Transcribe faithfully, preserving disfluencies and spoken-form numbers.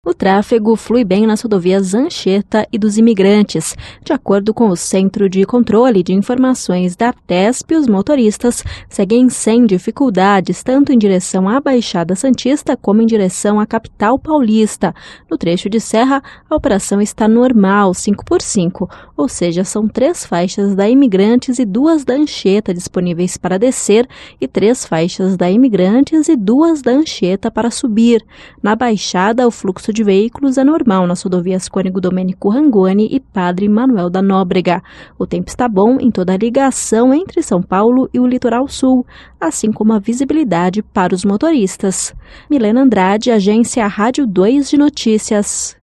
O tráfego flui bem nas rodovias Anchieta e dos Imigrantes. De acordo com o Centro de Controle de Informações da ARTESP, os motoristas seguem sem dificuldades, tanto em direção à Baixada Santista como em direção à capital paulista. No trecho de serra, a operação está normal, cinco por cinco, ou seja, são três faixas da Imigrantes e duas da Anchieta disponíveis para descer e três faixas da Imigrantes e duas da Anchieta para subir. Na Baixada, o fluxo de veículos é normal nas rodovias Cônego Domênico Rangoni e Padre Manuel da Nóbrega. O tempo está bom em toda a ligação entre São Paulo e o litoral sul, assim como a visibilidade para os motoristas. Milena Andrade, Agência Rádio dois de Notícias.